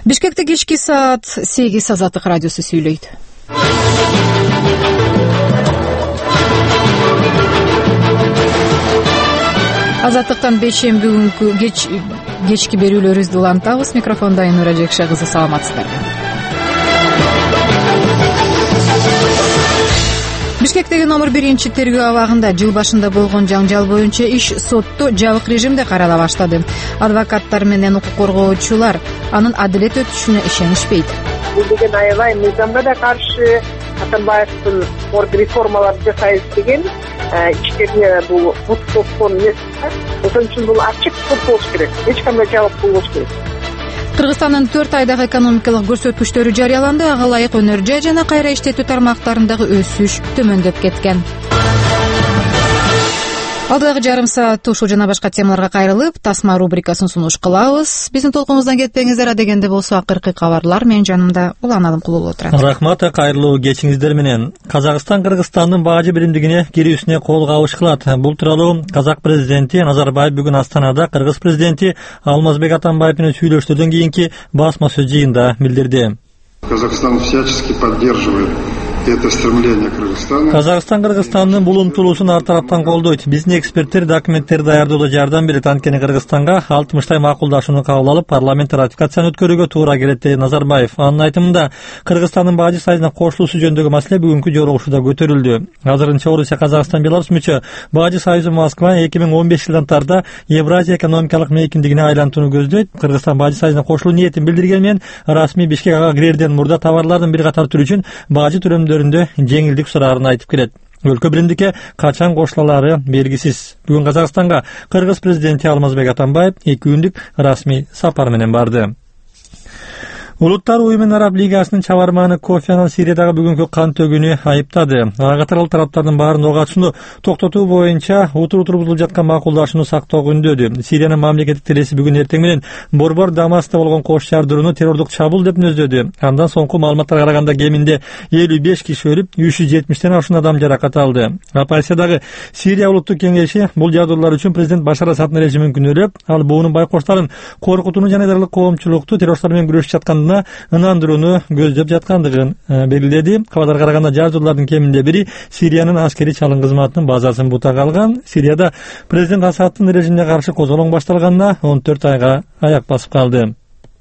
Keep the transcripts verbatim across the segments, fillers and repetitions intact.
Бишкекте кечки саат сегиз Азаттык радиосу сүйлөйт. Азаттыктан бешем бүгүнкү кеч кечки берүүлөрүбүздү улантабыз. Микрофонда Айнура Жекше кызы, саламатсыздарбы? Бишкектеги номер биринчи тергөө абагында жыл башында болгон жаңжал боюнча иш сотто жабык режимде карала баштады. Адвокаттар менен укук коргоочулар анын адилет өтүшүнө ишенишпейт. Бул деген аябай мыйзамга да каршы, Атамбаевдин орду реформаларды жасайбыз деген ичтерине бул бут топкон эмес. Ошон үчүн бул ачык сот болуш керек, эч кандай жабык болбош керек. Кыргызстандын төрт айдагы экономикалык көрсөткүчтөрү жарыяланды. Ага ылайык өнөр жай жана кайра иштетүү тармактарындагы өсүш төмөндөп кеткен. Алдагы жарым саат ушул жана башка темаларга кайрылып, тасма рубрикасын сунуш кылабыз. Биздин толкунубуздан кетпеңиздер, адегенде болсо акыркы кабарлар. Менин жанымда Улан Алымкулуу отурат. Рахмат, кайрылуу кечиңиздер менен. Казакстан Кыргызстандын бажы биримдигине кирүүсүнө кол кабыш кылат. Бул тууралуу Казак президенти Назарбаев бүгүн Астанада Кыргыз президенти Алмазбек Атамбаев менен сүйлөштөрдөн кийинки басма сөз жыйында билдирди. Казахстан всячески поддерживает это стремление Кыргызстана. Казакстан Кыргызстандын бул умтулуусун ар тараптан колдойт. Биздин эксперттер документтерди даярдоодо жардам берет. Анткени Кыргызстанга алтымыштай макулдашууну кабыл алып, парламент ратификацияны өткөрүүгө туура келет, деди Назарбаев. Анын айтымында, Кыргызстандын бажы союзуна кошулуусу жөнүндөгү маселе бүгүнкү жолугушууда көтөрүлдү. Азырынча Орусия, Казакстан, Беларусь мүчө бажы союзу Москва эки миң он беш жылдары Евразия экономикалык мейкиндигине айлантууну көздөйт. Кыргызстан бажы союзуна кошулуу ниетин билдирген менен расмий Бишкек ага кирерден мурда товарлардын бир катар түрү үчүн бажы төлөмдөрүндө жеңилдик сураарын айтып келет. Өлкө биримдикке качан кошулалары белгисиз. Бүгүн Казакстанга Кыргыз президенти Алмазбек Атамбаев эки күндүк расмий сапар менен барды. Улуттар уюмунун Араб лигасынын чабарманы Кофи Аннан Сириядагы бүгүнкү кан төгүүнү айыптады. Ага катарлуу тараптардын баарын ок атышууну токтотуу боюнча утур тургузулуп жаткан макулдашууну сактоого үндөдү. Сириянын мамлекеттик телеси бүгүн эртең менен борбор Дамаскта болгон кош шаардырууну террордук чабуул деп нөздөдү. Андан соңку маалыматтарга караганда кеминде элүү беш киши өлүп, үч жүз жетимиштен ашуун адам жаракат алды. Оппозициядагы Сирия улуттук кеңеши бул жагдоолор үчүн президент Башар Асаддын режимин күнөөлөп, ал буунун байкоштарын коркутууну жана дерлик коомчулукту террористтар менен күрөшүп жаткандыгына ынандырууну көздөп жаткандыгын белгиледи. Кабардарга караганда жардуулардын кеминде бири Сириянын аскери чалым кызматынын базасын бутак алган. Сирияда президент Асаддын режимине каршы козголоң башталганына он төрт айга аяк басып калды.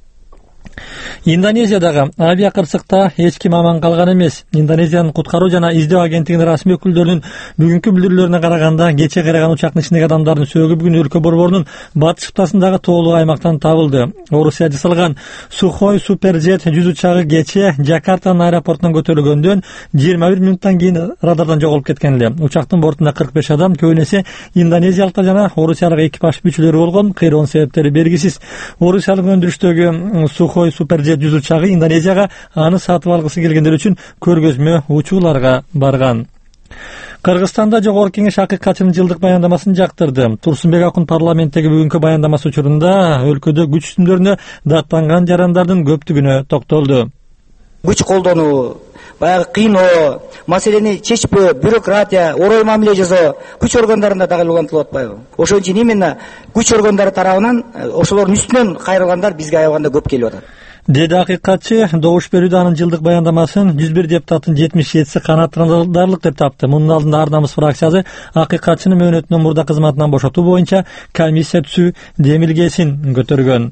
Индонезиядагы авиа кырсыкта эч ким аман калган эмес. Индонезиянын куткаруу жана издөө агенттигинин расмий өкүлдөрүнүн бүгүнкү билдирүүлөрүнө караганда, кече кайраган учактын ичиндеги адамдардын сөөгү бүгүн өлкө борборунун батыш шыптасындагы тоолуу аймактан табылды. Орусия жасалган Сухой Суперджет жүз учагы кече Жакартанын аэропортунан көтөрүлгөндөн жыйырма бир мүнөттөн кийин радардан жоголуп кеткен эле. Учактын бортунда кырк беш адам, көбүнесе индонезиялыктар жана орусиялык экипаж мүчөлөрү болгон. Кыйроонун себептери белгисиз. Орусиялык өндүрүштөгү Сухой Суперджет жүз учагы Индонезияга аны сатып алгысы келгендер үчүн көргөзмө учууларга барган. Кыргызстанда Жогорку Кеңеш акыйкатчынын жылдык баяндамасын жактырды. Турсунбек Акун парламенттеги бүгүнкү баяндамасы учурунда өлкөдө күч үстүмдөрүнө даттанган жарандардын көптүгүнө токтолду. Күч колдонуу, баягы кыйноо, маселени чечпөө, бюрократия, орой мамиле жасоо күч органдарында дагы улантылып атпайбы? Ошон үчүн именно күч органдары тарабынан ошолордун үстүнөн кайрылгандар бизге аябаганда көп келип атат. Деди акыйкатчы. Добуш берүүдө анын жылдык баяндамасын жүз бир депутаттын жетимиш жетиси канааттандырарлык деп тапты. Мунун алдында Ар намыс фракциясы акыйкатчынын мөөнөтүнөн мурда кызматынан бошотуу боюнча комиссия түзүү демилгесин көтөргөн.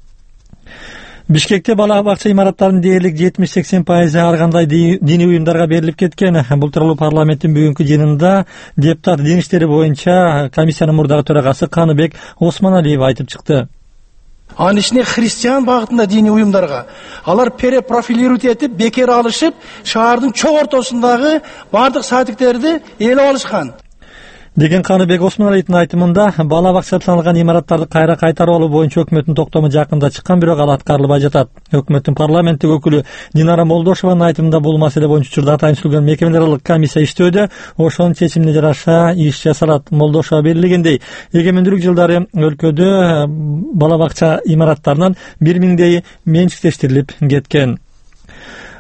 Бишкекте бала бакча имараттарынын дээрлик жетимиш сексен пайызы ар кандай диний уюмдарга берилип кеткен. Бул тууралуу парламенттин бүгүнкү жыйынында депутат дин иштери боюнча комиссиянын мурдагы төрагасы Каныбек Осмоналиев айтып чыкты. Анын ичинде христиан багытында диний уюмдарга алар перепрофилировать этип, бекер алышып, шаардын чоң ортосундагы бардык садиктерди ээлеп алышкан. деген Каныбек Осмоналиевдин айтымында бала бакчаланган имараттарды кайра кайтарып алуу боюнча өкмөттүн токтому жакында чыккан, бирок ал аткарылбай жатат. Өкмөттүн парламенттик өкүлү Динара Молдошованын айтымында бул маселе боюнча учурда атайын түзүлгөн мекемелер аралык комиссия иштөөдө, ошонун чечимине жараша иш жасалат. Молдошова белгилегендей, эгемендүүлүк жылдары өлкөдө бала бакча имараттарынан бир миңдей менчиктештирилип кеткен.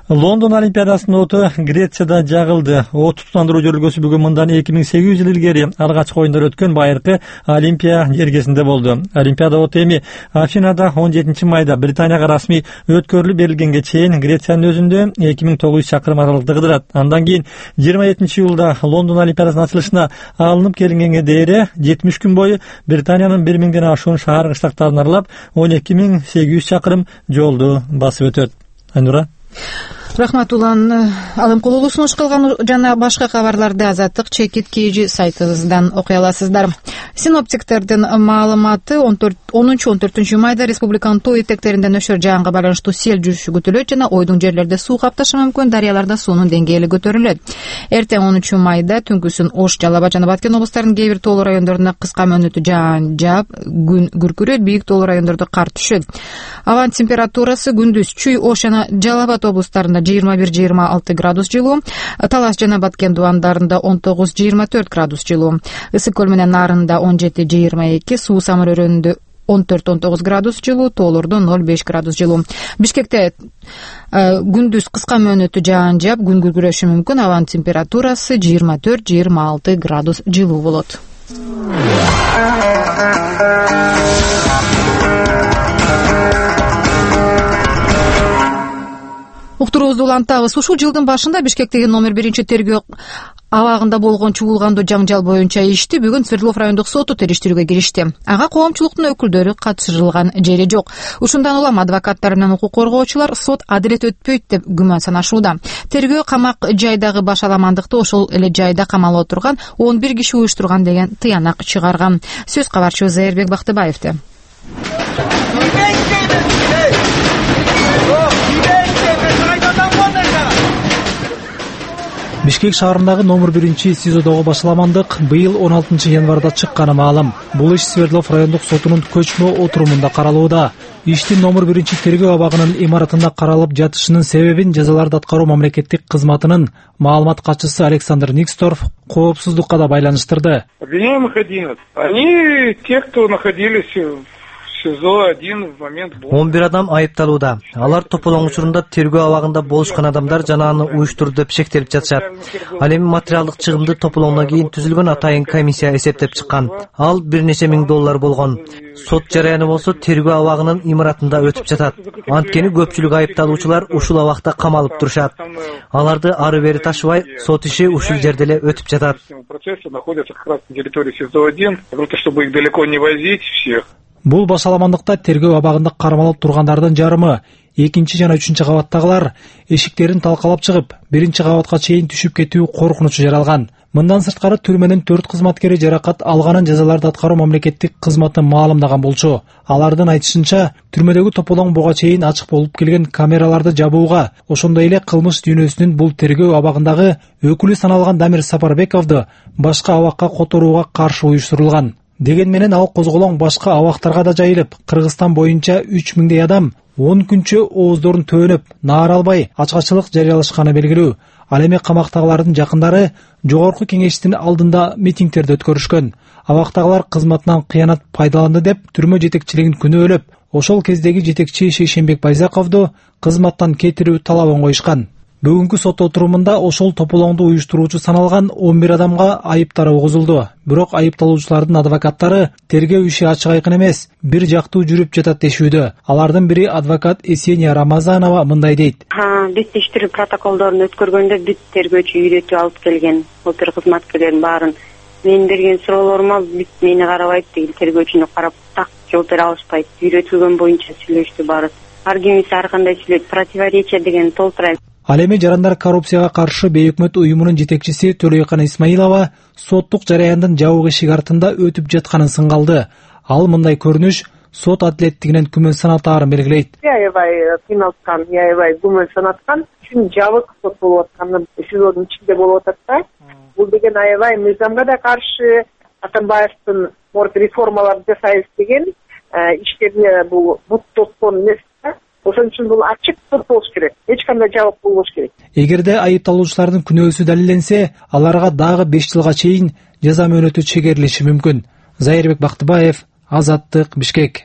Лондон Олимпиадасынын оту Грецияда жагылды. От тутандыруу жөрөлгөсү бүгүн мындан эки миң сегиз жүз жыл илгери алгачкы оюндар өткөн байыркы Олимпия жергесинде болду. Олимпиада оту эми Афинада он жетинчи майда Британияга расмий өткөрүлүп берилгенге чейин Грециянын өзүндө эки миң тогуз жүз чакырым аралыкта кыдырат. Андан кийин жыйырма жетинчи июлда Лондон Олимпиадасынын ачылышына алынып келингенге дейре жетимиш күн бою Британиянын бир миңден ашуун шаар кыштактарын аралап он эки миң сегиз жүз чакырым жолду басып өтөт. Айнура. Рахмат улан. Алымкулуулу сунуш кылган жана башка кабарларды Азаттык чекит kg сайтыбыздан окуй аласыздар. Синоптиктердин маалыматы онунчу он төртүнчү майда республиканын тоо этектеринде нөшөр жаганга байланыштуу сел жүрүшү күтүлөт жана ойдуң жерлерде суу капташы мүмкүн, дарыяларда суунун деңгээли көтөрүлөт. Эртең онунчу майда түнкүсүн Ош, Жалал Абад жана Баткен облустарынын кээ бир тоолуу райондорунда кыска мөөнөттүү жаан жаап, күн күркүрөйт, бийик тоолуу райондордо кар түшөт. Абанын температурасы күндүз Чүй, Ош жана Жалал Абад облустарында жыйырма бир жыйырма алты градус жылуу, Талас жана Баткен дубандарында он тогуз жыйырма төрт градус жылуу, Ысык көл менен Нарында он жети жыйырма эки, Суу Самыр өрөөнүндө он төрт он тогуз градус жылуу, тоолордо ноль беш градус жылуу. Бишкекте күндүз кыска мөөнөттүү жаан жаап, күн күркүрөшү мүмкүн, абанын температурасы жыйырма төрт жыйырма алты градус жылуу болот. Уктуруубузду улантабыз. Ушул жылдын башында Бишкектеги номер биринчи тергөө абагында болгон чуулгандуу жаңжал боюнча ишти бүгүн Свердлов райондук соту териштирүүгө киришти. Ага коомчулуктун өкүлдөрү катышырылган жери жок. Ушундан улам адвокаттар менен укук коргоочулар сот адилет өтпөйт деп күмөн санашууда. Тергөө камак жайдагы баш аламандыкты ошол эле жайда камалып отурган он бир киши уюштурган деген тыянак чыгарган. Сөз кабарчыбыз Зайырбек Бактыбаевде. Бишкек шаарындагы номер биринчи СИЗОдогу башаламандык быйыл он алтынчы январда чыкканы маалым. Бул иш Свердлов райондук сотунун көчмө отурумунда каралууда. Иштин номер биринчи тергөө абагынын имаратында каралып жатышынын себебин жазаларды аткаруу мамлекеттик кызматынын маалымат катчысы Александр Никсторф коопсуздукка да байланыштырды. Обвиняемых одиннадцать. Они те, кто находились он бир адам айыпталууда. Алар тополоң учурунда тергөө абагында болушкан адамдар жана аны уюштурду деп шектелип жатышат. Ал эми материалдык чыгымды тополоңдон кийин түзүлгөн атайын комиссия эсептеп чыккан. Ал бир нече миң доллар болгон. Сот жараяны болсо тергөө абагынын имаратында өтүп жатат. Анткени көпчүлүк айыпталуучулар ушул абакта камалып турушат. Аларды ары бери ташыбай, сот иши ушул жерде эле өтүп жатат. Бул башаламандыкта тергөө абагында кармалып тургандардын жарымы экинчи жана үчүнчү кабаттагылар эшиктерин талкалап чыгып, биринчи кабатка чейин түшүп кетүү коркунучу жаралган. Мындан сырткары түрмөнүн төрт кызматкери жаракат алганын жазаларды аткаруу мамлекеттик кызматы маалымдаган болчу. Алардын айтышынча, түрмөдөгү тополоң буга чейин ачык болуп келген камераларды жабууга, ошондой эле кылмыш дүйнөсүнүн бул тергөө абагындагы өкүлү саналган Дамир Сапарбековду башка абакка которууга каршы уюштурулган. Деген менен ал козголоң башка абактарга да жайылып, Кыргызстан боюнча үч миңдей адам он күнчө ооздорун төөнөп, наара албай ачкачылык жарыялашканы белгилүү. Ал эми камактагылардын жакындары жогорку кеңештин алдында митингдерди өткөрүшкөн. Абактагылар кызматынан кыянат пайдаланды деп түрмө жетекчилигин күнөөлөп, ошол кездеги жетекчи Шейшенбек Байзаковду кызматтан кетирүү талабын коюшкан. Бүгүнкү сот отурумунда ошол тополоңду уюштуруучу саналган он бир адамга айыптар угузулду. Бирок айыпталуучулардын адвокаттары тергөө иши ачык айкын эмес, бир жактуу жүрүп жатат дешүүдө. Алардын бири адвокат Есения Рамазанова мындай дейт. Биз териштирүү протоколдорун өткөргөндө бүт тергөөчү үйрөтүп алып келген опер кызматкерлердин баарын. Мен берген суроолорума бүт мени карабайт деген тергөөчүнү карап так жооп бере алышпайт. Үйрөтүлгөн боюнча сүйлөштү баары. Ар кимиси ар кандай сүйлөйт. Противоречие деген толтурайт. Ал эми жарандар коррупцияга каршы бейөкмөт уюмунун жетекчиси Төлөйкан Исмаилова соттук жараяндын жабык эшик артында өтүп жатканын сыңгалды. Ал мындай көрүнүш сот адилеттигинен күмөн санатаарын белгилейт. Аябай кыйналткан, аябай күмөн санаткан үчүн жабык сот болуп атканы СИЗОдун ичинде болуп атат да. Бул деген аябай мыйзамга да каршы, Атамбаевдин реформаларды жасайбыз деген иштерине бул бут тоскон эмес. Ошон үчүн бул ачык сот болуш керек. Эч кандай жабык болбош керек. Эгерде айыпталуучулардын күнөөсү далилленсе, аларга дагы беш жылга чейин жаза мөөнөтү чегерилиши мүмкүн. Зайырбек Бактыбаев, Азаттык, Бишкек.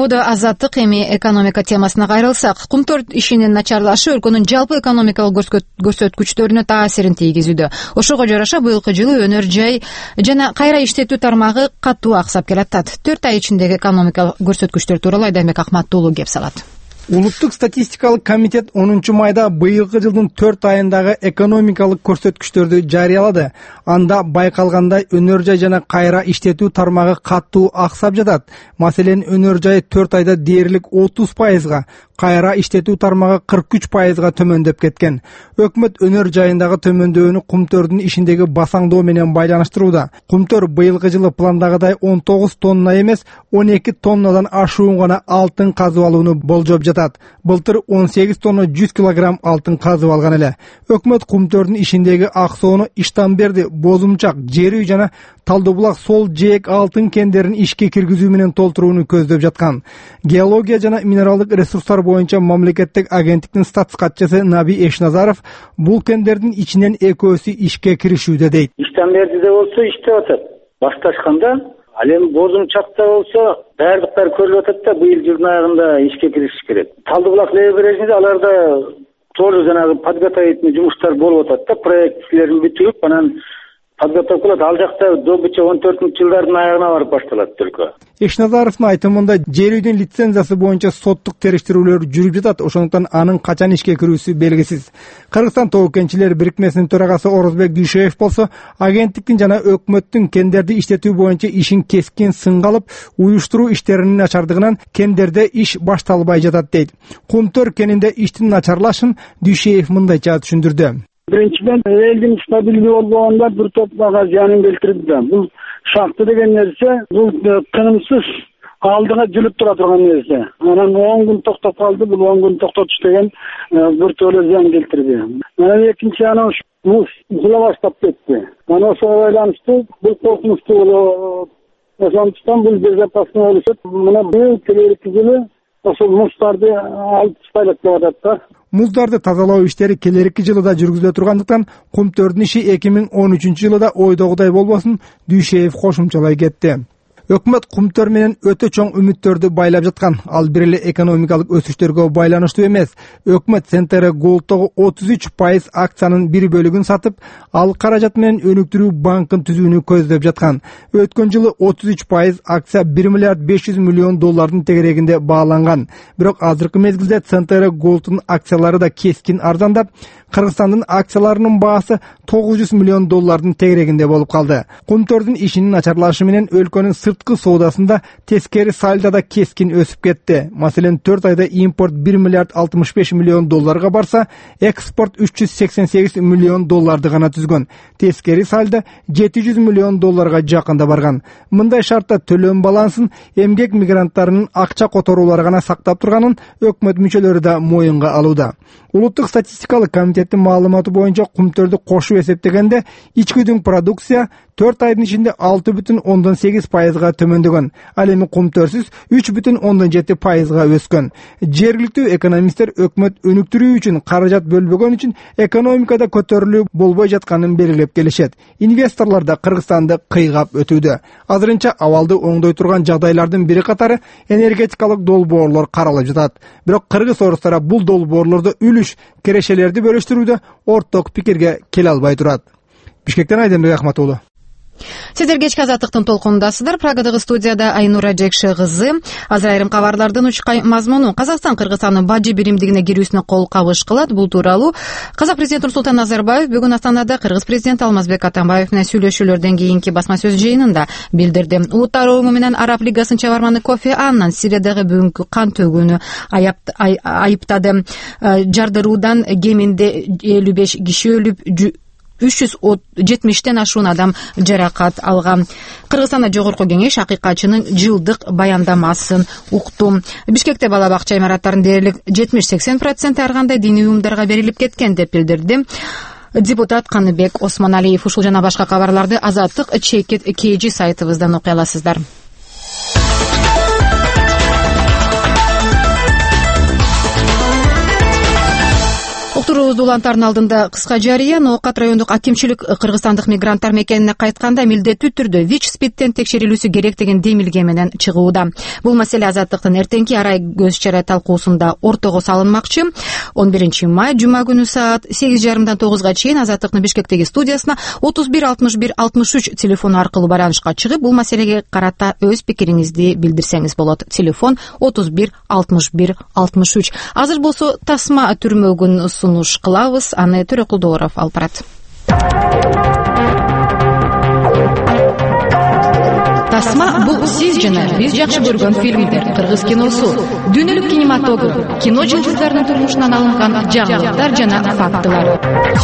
ободо азаттык. Эми экономика темасына кайрылсак, кумтөр ишинин начарлашы өлкөнүн жалпы экономикалык көрсөткүчтөрүнө таасирин тийгизүүдө. Ошого жараша быйылкы жылы өнөр жай жана кайра иштетүү тармагы катуу аксап келатат. төрт ай ичиндеги экономикалык көрсөткүчтөр тууралуу Айдарбек Акматтуулу кеп салат. Улуттук статистикалык комитет онунчу майда быйылкы жылдын төрт айындагы экономикалык көрсөткүчтөрдү жарыялады. Анда байкалгандай өнөр жай жана кайра иштетүү тармагы катуу аксап жатат. Маселен, өнөр жай төрт айда дээрлик отуз пайызга, кайра иштетүү тармагы кырк үч пайызга төмөндөп кеткен. Өкмөт өнөр жайындагы төмөндөөнү кумтөрдүн ишиндеги басаңдоо менен байланыштырууда. Кумтөр быйылкы жылы пландагыдай он тогуз тонна эмес, он эки тоннадан ашуун гана алтын казып алууну болжоп жатат. Былтыр он сегиз тонна жүз килограмм алтын казып алган эле. Өкмөт кумтөрдүн ишиндеги аксоону Иштанберди, Бозумчак, Жер үй жана Талдуу булак сол жээк алтын кендерин ишке киргизүү менен толтурууну көздөп жаткан. Геология жана минералдык ресурстар боюнча мамлекеттик агенттиктин статс катчысы Наби Эшназаров бул кендердин ичинен экөөсү ишке киришүүдө дейт. Иштанбердиде болсо иштеп атат. Башташканда, ал эми Бозумчакта болсо даярдыктар көрүлүп атат да, быйыл жылдын аягында ишке киришиш керек. Талдуу булак левобережинде аларда тоже жанагы подготовительный жумуштар болуп атат да, проектилерин бүтүрүп, анан подготовка кылат. Ал жакта добыча он төртүнчү жылдардын аягына барып башталат только. Эшназаровдун айтымында жер үйдүн лицензиясы боюнча соттук териштирүүлөр жүрүп жатат, ошондуктан анын качан ишке кирүүсү белгисиз. Кыргызстан Тоо кенчилер бирикмесинин төрагасы Орозбек Дүйшеев болсо, агенттиктин жана өкмөттүн кендерди иштетүү боюнча ишин кескин сынга алып, уюштуруу иштеринин начардыгынан кендерде иш башталбай жатат дейт. Кумтөр кенинде иштин начарлашын Дүйшеев мындайча түшүндүрдү. Биринчиден, элдин стабилдүү болбогонда бир топ бага зыянын келтирип да. Бул шахта деген нерсе, бул тынымсыз алдыга жүрүп тура турган нерсе. Анан он күн токтоп калды, бул он күн токтотуш деген бир төлө зыян келтирди. Анан экинчи анан муз жыла баштап кетти. Анан ошого байланыштуу бул коркунучтуу ошондуктан бул безопасный болушат. Мына бул келерки жылы ошол муздарды алып тастайлык деп атат да. Муздарды тазалоо иштери келерки жылы да жүргүзүлө тургандыктан кумтөрдүн иши эки миң он үчүнчү жылы да ойдогудай болбосун, Дүйшеев кошумчалай кетти. Өкмөт кумтөр менен өтө чоң үмүттөрдү байлап жаткан. Ал бир эле экономикалык өсүштөргө байланыштуу эмес. Өкмөт Центр Голдтогу отуз үч пайыз акциянын бир бөлүгүн сатып, ал каражат менен өнүктүрүү банкын түзүүнү көздөп жаткан. Өткөн жылы отуз үч пайыз акция бир миллиард беш жүз миллион доллардын тегерегинде бааланган. Бирок азыркы мезгилде Центр Голдтун акциялары да кескин арзандап, Кыргызстандын акцияларынын баасы тогуз жүз миллион доллардын тегерегинде болуп калды. Кумтөрдүн ишинин начарлашы менен өлкөнүн сырткы соодасында тескери сальдо да кескин өсүп кетти. Маселен, төрт айда импорт бир миллиард алтымыш беш миллион долларга барса, экспорт үч жүз сексен сегиз миллион долларды гана түзгөн. Тескери сальдо жети жүз миллион долларга жакында барган. Мындай шартта төлөм балансын эмгек мигранттарынын акча которуулары гана сактап турганын өкмөт мүчөлөрү да моюнга алууда. Улуттук статистикалык комитеттин маалыматы боюнча кумтөрдү кошуп эсептегенде ичкүдүн продукция төрт айдын ичинде алты бүтүн ондон сегиз пайызга төмөндөгөн. Ал эми кумтөрсүз үч бүтүн ондон жети пайызга өскөн. Жергиликтүү экономисттер өкмөт өнүктүрүү үчүн каражат бөлбөгөн үчүн экономикада көтөрүлүү болбой жатканын белгилеп келишет. Инвесторлор да Кыргызстанды кыйгап өтүүдө. Азырынча абалды оңдой турган жагдайлардын бири катары энергетикалык долбоорлор каралып жатат. Бирок кыргыз орустары бул долбоорлордо үлүш керешелерди бөлүштүрүүдө орток пикирге келе албай турат. Бишкектен Айдарбек Акматтуулу. Сиздер кечки азаттыктын толкунундасыздар. Прагадагы студияда Айнура Жекше кызы. Азыр айрым кабарлардын учкай мазмуну: Казакстан Кыргызстандын бажы биримдигине кирүүсүнө кол кабыш кылат. Бул тууралуу Казак президенти Нурсултан Назарбаев бүгүн Астанада Кыргыз президенти Алмазбек Атамбаев менен сүйлөшүүлөрдөн кийинки басма сөз жыйынында билдирди. Улуттар уюму менен Араб лигасынын чабарманы Кофи Аннан Сириядагы бүгүнкү кан төгүүнү айыптады. Жардыруудан кеминде элүү беш киши өлүп, үч жүз жетимиштен ашуун адам жаракат алган. Кыргызстанда жогорку кеңеш акыйкатчынын жылдык баяндамасын укту. Бишкекте бала бакча имараттарынын дээрлик жетимиш сексен проценти ар кандай диний уюмдарга берилип кеткен деп билдирди депутат Каныбек Осмоналиев. Ушул жана башка кабарларды Азаттык чекит кж сайтыбыздан окуй аласыздар. Учурубузду улантардын алдында кыска жарыя. Ноокат райондук акимчилик кыргызстандык мигранттар мекенине кайтканда милдеттүү түрдө ВИЧ-спидтен текшерилүүсү керек деген демилге менен чыгууда. Бул маселе Азаттыктын эртеңки арай көз чара талкуусунда ортого салынмакчы. он биринчи май жума күнү саат сегиз жарымдан тогузга чейин Азаттыктын Бишкектеги студиясына отуз бир алтымыш бир алтымыш үч телефону аркылуу байланышка чыгып, бул маселеге карата өз пикириңизди билдирсеңиз болот. Телефон отуз бир алтымыш бир алтымыш үч. Азыр болсо тасма түрмөгүн сунуш кылабыз. Аны Төрөкулдооров алып барат. Тасма — бул сиз жана биз жакшы көргөн фильмдер, кыргыз киносу, дүйнөлүк кинематограф, кино жылдыздарынын турмушунан алынган жаңылыктар жана фактылар.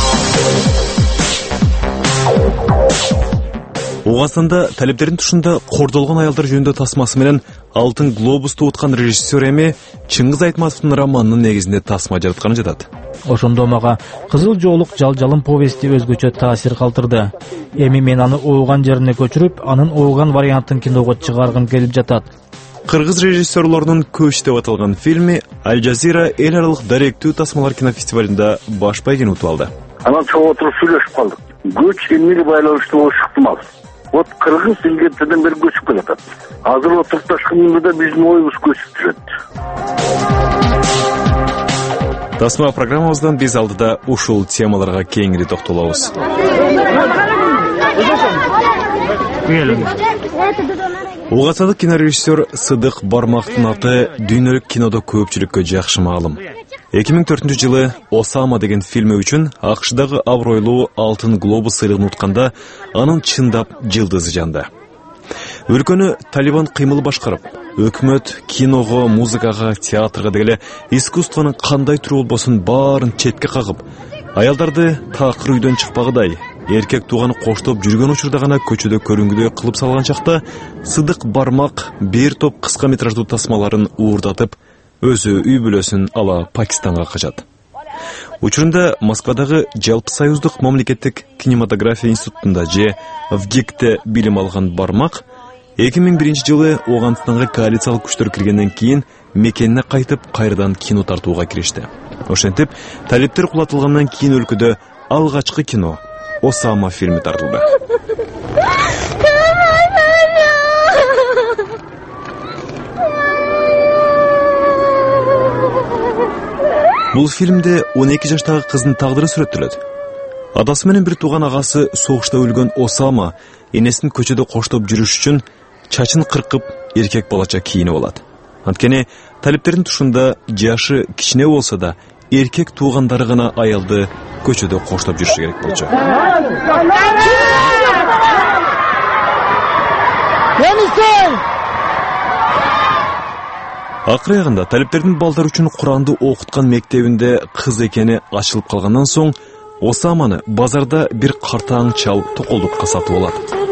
Оғасында талептердин тушунда кордолгон аялдар жөнүндө тасмасы менен Алтын глобусту уткан режиссер эми Чыңгыз Айтматовдун романынын негизинде тасма жаратканы жатат. Ошондо мага Кызыл жоолук жалжалым повести өзгөчө таасир калтырды. Эми мен аны ооган жерине көчүрүп, анын ооган вариантын киного чыгаргым келип жатат. Кыргыз режиссерлорунун көч деп аталган фильми Аль Жазира эл аралык даректүү тасмалар кинофестивалында баш байгени утуп алды. Анан чогуу отуруп сүйлөшүп калдык. Көч эмнеге байланыштуу болушу ыктымал. Вот кыргыз илгертеден бери көчүп келатат. Азыр отуруп ташканда да биздин оюбуз көчүп жүрөт. Тасма программабыздан биз алдыда ушул темаларга кеңири токтолобуз. Угасадык кинорежиссер Сыдык Бармактын аты дүйнөлүк кинодо көпчүлүккө жакшы маалым. эки миң төртүнчү жылы Осама деген фильми үчүн АКШдагы абройлуу Алтын глобус сыйлыгын утканда анын чындап жылдызы жанды. Өлкөнү Талибан кыймылы башкарып, өкмөт киного, музыкага, театрга дегеле искусствонун кандай түрү болбосун баарын четке кагып, аялдарды такыр үйдөн чыкпагыдай, эркек тууганы коштоп жүргөн учурда гана көчөдө көрүнгүдөй кылып салган чакта Сыдык Бармак бир топ кыска метраждуу тасмаларын уурдатып, өзү үй бүлөсүн ала Пакистанга качат. Учурунда Москвадагы Жалпы союздук мамлекеттик кинематография институтунда же ВГИКте билим алган Бармак эки миң биринчи жылы Оганстанга коалициялык күчтөр киргенден кийин мекенине кайтып кайрадан кино тартууга киришти. Ошентип, талептер кулатылгандан кийин өлкөдө алгачкы кино Осама фильми тартылды. Бул фильмде он эки жаштагы кыздын тагдыры сүрөттөлөт. Адасы менен бир тууган агасы согушта өлгөн Осама энесин көчөдө коштоп жүрүш үчүн чачын кыркып эркек балача кийинип алат. Анткени талептердин тушунда жашы кичине болсо да эркек туугандары гана аялды көчөдө коштоп жүрүшү керек болчу. Акыры аягында талептердин балдар үчүн Куранды окуткан мектебинде кыз экени ачылып калгандан соң Осаманы базарда бир картаң чал токолдукка сатып алат.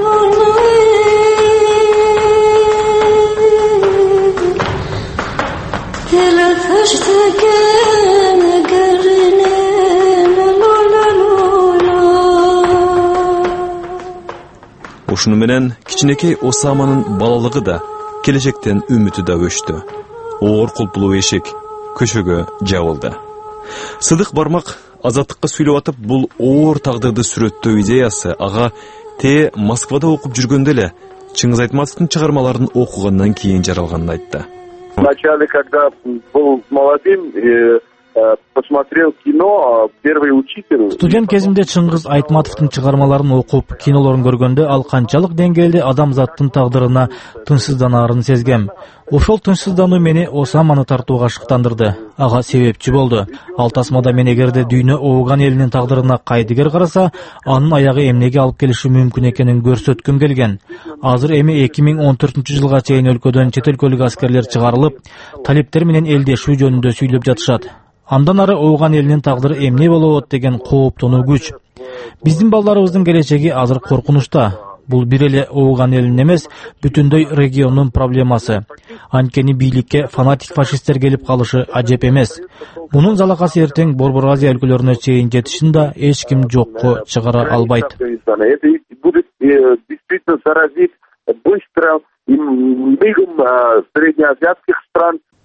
Ушуну менен кичинекей Осаманын балалыгы да, келечектен үмүтү да өчтү. Оор кулпулуу эшик көчөгө жабылды. Сыдык Бармак Азаттыкка сүйлөп атып, бул оор тагдырды сүрөттөө идеясы ага те Москвада окуп жүргөндө эле Чыңгыз Айтматовдун чыгармаларын окугандан кийин жаралганын айтты. Вначале, когда был молодым, посмотрел кино, первый учитель. Студент кезимде Чыңгыз Айтматовдун чыгармаларын окуп, кинолорун көргөндө ал канчалык деңгээлде адамзаттын тагдырына тынчсызданаарын сезгем. Ошол тынчсыздануу мени Осаманы тартууга шыктандырды. Ага себепчи болду. Ал тасмада мен эгерде дүйнө ооган элинин тагдырына кайдыгер караса, анын аягы эмнеге алып келиши мүмкүн экенин көрсөткүм келген. Азыр эми эки миң он төртүнчү жылга чейин өлкөдөн чет өлкөлүк аскерлер чыгарылып, талептер менен элдешүү жөнүндө сүйлөп жатышат. Андан ары ооган элинин тагдыры эмне болот деген кооптонуу күч. Биздин балдарыбыздын келечеги азыр коркунучта. Бул бир эле ооган элин эмес, бүтүндөй региондун проблемасы. Анткени бийликке фанатик фашисттер келип калышы ажеп эмес. Мунун залакасы эртең Борбор Азия өлкөлөрүнө чейин жетишин да эч ким жокко чыгара албайт. Это будет действительно заразить быстро мигом среднеазиатских стран.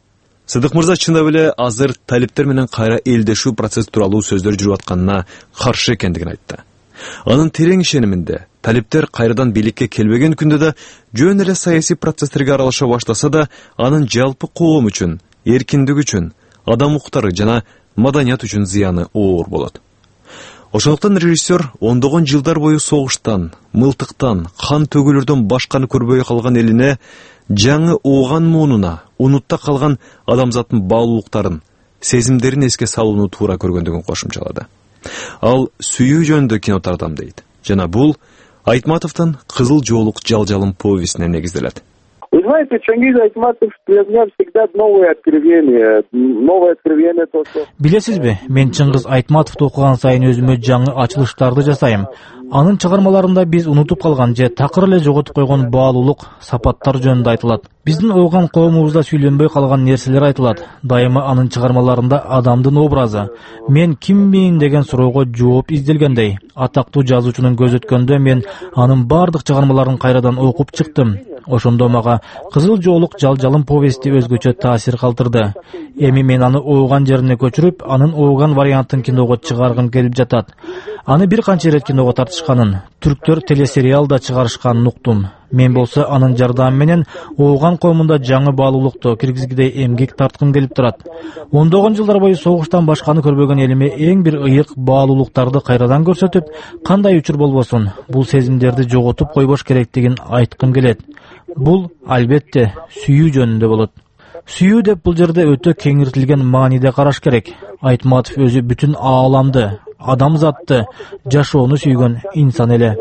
Сыдык мырза чындап эле азыр талиптер менен кайра элдешүү процесс тууралуу сөздөр жүрүп атканына каршы экендигин айтты. Анын терең ишениминде талиптер кайрадан бийликке келбеген күндө да жөн эле саясий процесстерге аралаша баштаса да, анын жалпы коом үчүн, эркиндик үчүн, адам укуктары жана маданият үчүн зыяны оор болот. Ошондуктан режиссер ондогон жылдар бою согуштан, мылтыктан, кан төгүлөрдөн башканы көрбөй калган элине жаңы ооган муунуна, унутта калган адамзаттын баалуулуктарын, сезимдерин эске салууну туура көргөндүгүн кошумчалады. Ал сүйүү жөнүндө кино тартам дейт. Жана бул Айтматовдун Кызыл жоолук жалжалым повестине негизделет. Вы знаете, Чангиз Айтматов для меня всегда новое откровение. Новое откровение то, что... Билесизби, мен Чыңгыз Айтматовду окуган сайын өзүмө жаңы ачылыштарды жасайм. Анын чыгармаларында биз унутуп калган же такыр эле жоготуп койгон баалуулук, сапаттар жөнүндө айтылат. Биздин ооган коомубузда сүйлөнбөй калган нерселер айтылат. Дайыма анын чыгармаларында адамдын образы, мен киммин деген суроого жооп изделгендей. Атактуу жазуучунун көз өткөндө мен анын бардык чыгармаларын кайрадан окуп чыктым. Ошондо мага Кызыл жоолук жалжалым повести өзгөчө таасир калтырды. Эми мен аны ооган жерине көчүрүп, анын ооган вариантын киного чыгаргым келип жатат. Аны бир канча ирет киного тартышканын, түрктөр телесериал да чыгарышканын уктум. Мен болсо анын жардамы менен ооган коомунда жаңы баалуулукту киргизгидей эмгек тарткым келип турат. Ондогон жылдар бою согуштан башканы көрбөгөн элиме эң бир ыйык баалуулуктарды кайрадан көрсөтүп, кандай учур болбосун, бул сезимдерди жоготуп койбош керектигин айткым келет. Бул албетте сүйүү жөнүндө болот. Сүйүү деп бул жерде өтө кеңиртилген мааниде караш керек. Айтматов өзү бүтүн ааламды, адамзатты, жашоону сүйгөн инсан эле.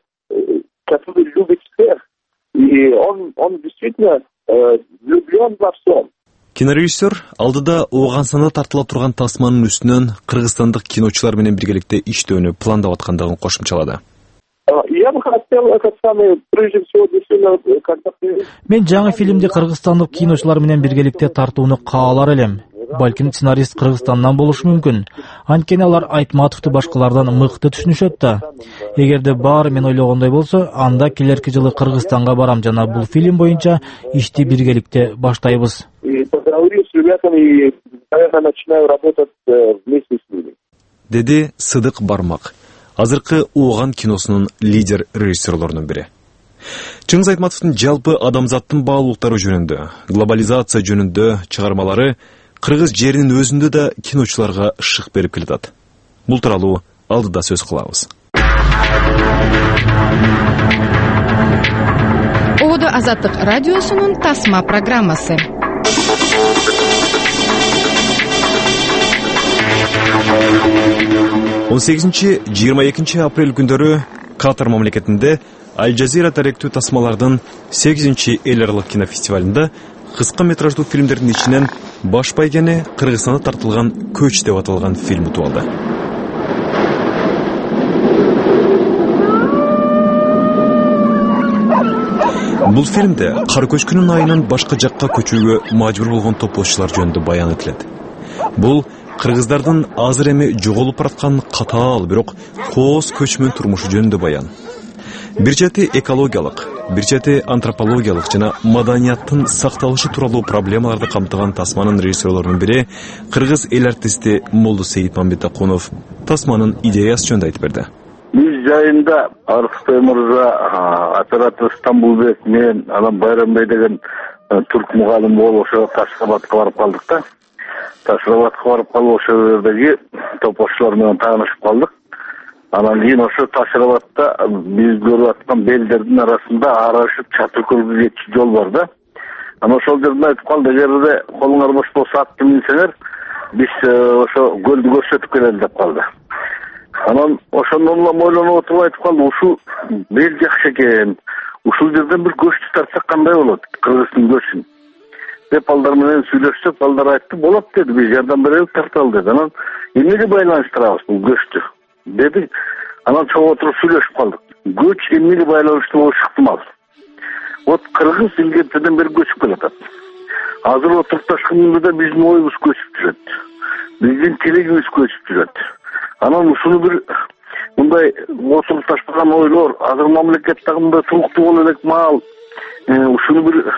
Который любит всех, и он, он действительно э, влюблен во всем. Кинорежиссер алдыда оогансана тартыла турган тасманын үстүнөн кыргызстандык киночулар менен биргеликте иштөөнү пландап аткандыгын кошумчалады. Я бы хотел этот самый, прежде всего, действительно, когда... Мен жаңы фильмди кыргызстандык киночулар менен биргеликте тартууну каалар элем. Балким сценарист Кыргызстандан болушу мүмкүн. Анткени алар Айтматовду башкалардан мыкты түшүнүшөт да. Эгерде баары мен ойлогондой болсо, анда келерки жылы Кыргызстанга барам жана бул фильм боюнча ишти биргеликте баштайбыз. И поговорю с ребятами, и, наверное, начинаю работать вместе с ними. Деди Сыдык Бармак, азыркы ооган киносунун лидер режиссерлорунун бири. Чыңгыз Айтматовдун жалпы адамзаттын баалуулуктары жөнүндө, глобализация жөнүндө чыгармалары кыргыз жеринин өзүндө да киночуларга шык берип келатат. Бул тууралуу алдыда сөз кылабыз. Оодо Азаттык радиосунун тасма программасы. он сегизинчи — жыйырма экинчи апрель күндөрү Катар мамлекетинде Аль-Жазира даректүү тасмалардын сегизинчи эл аралык кинофестивалында кыска метраждуу фильмдердин ичинен баш байгени Кыргызстанда тартылган Көч деп аталган фильм утуп алды. Бул фильмде кар көчкүнүн айынан башка жакка көчүүгө мажбур болгон топоочулар жөнүндө баян этилет. Бул кыргыздардын азыр эми жоголуп бараткан катаал, бирок кооз көчмөн турмушу жөнүндө баян. Бир чети экологиялык, бир чети антропологиялык жана маданияттын сакталышы тууралуу проблемаларды камтыган тасманын режиссерлорунун бири кыргыз эл артисти Молду Сейитмамбет Акунов тасманын идеясы жөнүндө айтып берди. Биз жайында Арыкбай мырза, оператор Стамбулбек, мен, анан Байрамбай деген түрк мугалим болуп ошо Ташрабатка барып калдык да. Ташрабатка барып калып ошол жердеги топошчулар менен таанышып калдык. Анан кийин ошо Ташрабатта биз көрүп аткан белдердин арасында арашып Чатыркөлгө кетчү жол бар да. Анан ошол жерден айтып калды, эгерде колуңар бош болсо атты минсеңер, биз ошо көлдү көрсөтүп келели деп калды. Анан ошондон улам ойлонуп отуруп айтып калды, ушул бел жакшы экен. Ушул жерден бир көчтү тартсак кандай болот? Кыргыздын көчүн. Деп балдар менен сүйлөшсөк, балдар айтты, болот деди, биз жардам берелик, тарталы деди. Анан эмнеге байланыштырабыз бул көчтү? Деди. Анан чогуу отуруп сүйлөшүп калдык. Көч эмнеге байланыштуу болушу ыктымал. Вот кыргыз илгертеден бери көчүп келатат. Азыр отуруп ташканда да биздин оюбуз көчүп жүрөт. Биздин тилегибиз көчүп жүрөт. Анан ушуну бир мындай отуруп ташпаган ойлор, азыр мамлекеттеги мындай туруктуу боло элек маал, ушуну бир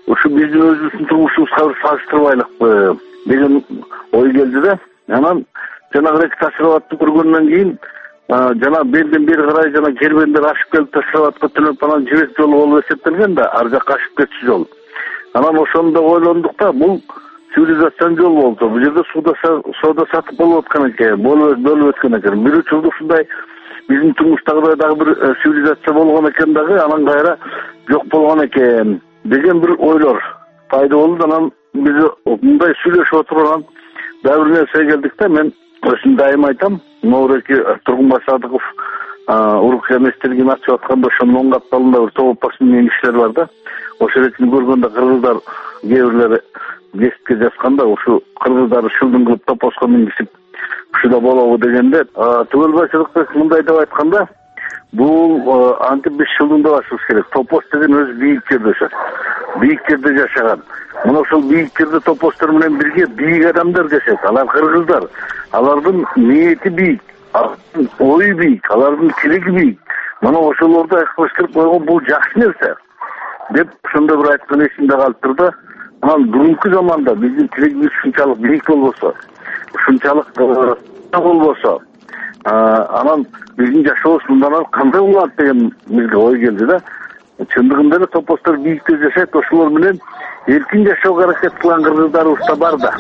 ушу биздин өзүбүздүн турмушубузга бир салыштырбайлыкпы деген ой келди да. Анан жанагы ташырабатты көргөндөн кийин жана белден бери карай жана кербендер ашып келип ташырабатка түнөп анан жибек жолу болуп эсептелген да, ар жакка ашып кетчү жол. Анан ошону да ойлондук да, бул цивилизациянын жолу болду. Бул жерде сууда соода сатып болуп аткан экен, болуп өткөн экен. Бир учурда ушундай биздин турмуштагыдай дагы бир цивилизация болгон экен дагы, анан кайра жок болгон экен деген бир ойлор пайда болду. Анан биз мындай сүйлөшүп отурган дагы бир нерсеге келдик да. Мен ошону дайыма айтам. Моуреки Тургунбай Садыков урукча эместелигин ачып атканда ошонун оң капталында бир топ башын менен кишилер бар да. Ошол ретинде көргөндө кыргыздар кээ бирлери гестке жазганда ушу кыргыздар шылдың кылып топоско мингизип ушуда болобу дегенде, Түгөлбай Садыкбек мындай деп айтканда, бул антип биз шылдыңда башыбыз керек. Топос деген өзү бийик жерде өсөт. Бийик жерде жашаган. Мына ошол бийик жерде топостор менен бирге бийик адамдар жашайт. Алар кыргыздар. Алардын ниети бийик, алардын ою бийик, алардын тилеги бийик. Мына ошолорду айкылыштырып койгон бул жакшы нерсе деп ошондо бир айткан эсимде калыптыр да. Анан бүгүнкү заманда биздин тилегибиз ушунчалык бийик болбосо, ушунчалык болбосо, анан биздин жашообуз мындан ары кандай болот деген бизге ой келди да. Чындыгында эле топостор бийикте жашайт, ошолор менен эркин жашоого аракет кылган кыргыздарыбыз да бар да.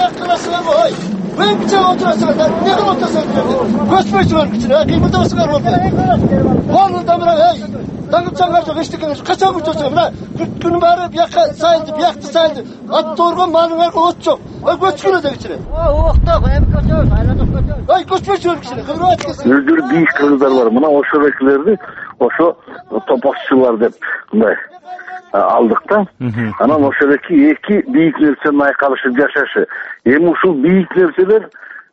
Даңгылчаңар жок, эчтекеңер качан көчөсүң? Мына күн баары бияка сайылды, биякты сайылды. Ат тооргон малыңар от жок. Ой, көчкүлө дегичине. О, окта, эми көчөбүз, айланып көчөбүз. Ой, көчпөчү кишине, кырып аткысы. Өздөрү бийик кыргыздар бар. Мына ошо экилерди ошо топосчулар деп мындай алдык да. Анан ошо эки бийик нерсенин айкалышып жашашы. Эми ушул бийик нерселер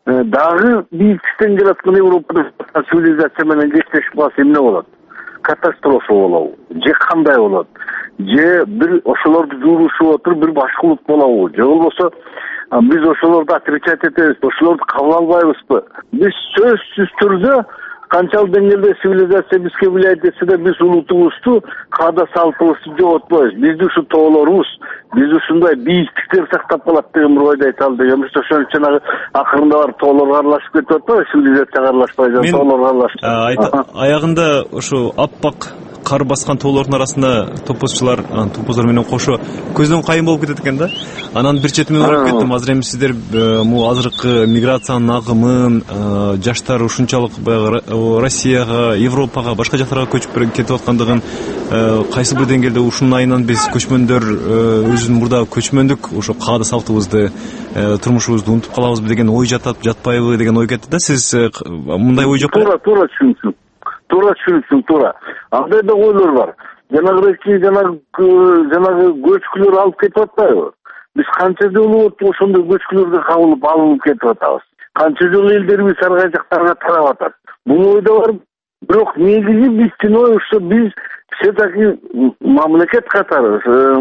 дагы бийиктиктен келаткан Европада цивилизация менен жектешип калса эмне болот? Катастрофа болобу, же кандай болот, же бир ошолорду жуурушуп отуруп бир башкулук болобу, же болбосо биз ошолорду отрицать этебиз, ошолорду кабыл албайбызбы? Биз сөзсүз түрдө канчалык деңгээлде цивилизация бизге влиять этсе да биз улутубузду, каада салтыбызды жоготпойбуз. Биздин ушу тоолорубуз, биз ушундай бийиктиктер сактап калат деген бир ойду айталы деген. Биз ошон үчүн акырында барып тоолорго аралашып кетип атпайбы, цивилизацияга аралашпай, тоолорго аралашып. Аягында ушу аппак кар баскан тоолордун арасында топосчулар, топозор менен кошо көздөн кайын болуп кетет экен да. Анан бир четимен ойлоп кеттим, азыр эми сиздер могу азыркы миграциянын агымын, жаштар ушунчалык баягы Россияга, Европага, башка жактарга көчүп кетип аткандыгын, кайсы бир деңгээлде ушунун айынан биз көчмөндөр өзүнүн мурда көчмөндүк ошо каада салтыбызды, турмушубузду унутуп калабызбы деген ой жатат, жатпайбы деген ой кетти да. Сиз мындай ой жокпу? Туура, туура түшүнүпсүң. Туура түшүнүпсүң, туура. Андай да ойлор бар. Жанагы жанагы жанагы көчкүлөр алып кетип атпайбы? Биз канча жолу ошондой көчкүлөргө кабылып алынып кетип атабыз. Канча жолу элдерибиз ар кай жактарга тарап атат. Бул ойда бар. Бирок негизи биздин ой ушу биз все-таки мамлекет катары,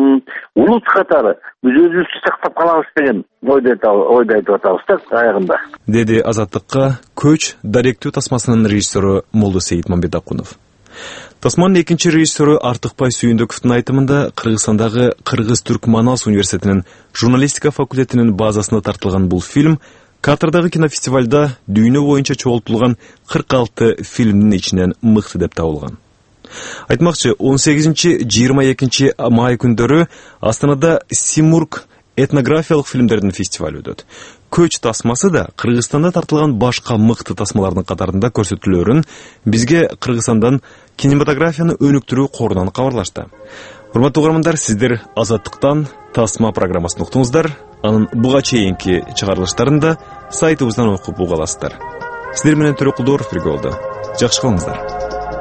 улут катары биз өзүбүздү сактап калабыз деген ойду айтып атабыз да аягында. Деди Азаттыкка Көч даректүү тасмасынын режиссеру Молдосейит Мамбетакунов. Тасманын экинчи режиссеру Артыкбай Сүйүндөковдун айтымында Кыргызстандагы Кыргыз-Түрк Манас университетинин журналистика факультетинин базасына тартылган бул фильм Катардагы кинофестивалда дүйнө боюнча чогултулган кырк алты фильмдин ичинен мыкты деп табылган. Айтмакчы, он сегизинчи жыйырма экинчи май күндөрү Астанада Симург этнографиялык фильмдердин фестивалы өтөт. Көч тасмасы да Кыргызстанда тартылган башка мыкты тасмалардын катарында көрсөтүлөрүн бизге Кыргызстандан кинематографияны өнүктүрүү корунан кабарлашты. Урматтуу угармандар, сиздер Азаттыктан тасма программасын уктуңуздар. Анын буга чейинки чыгарылыштарында сайтыбыздан окуп уга аласыздар. Сиздер менен Төрө Кулдоров бирге болду. Жакшы калыңыздар.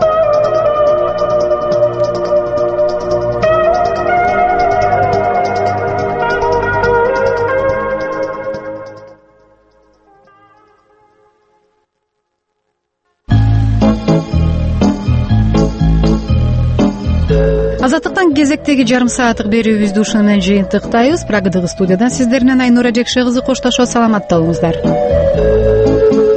Азаттыктан кезектеги жарым сааттык берүүбүздү ушуну менен жыйынтыктайбыз. Прагадагы студиядан сиздер менен Айнура Жекше кызы коштошот. Саламатта болуңуздар.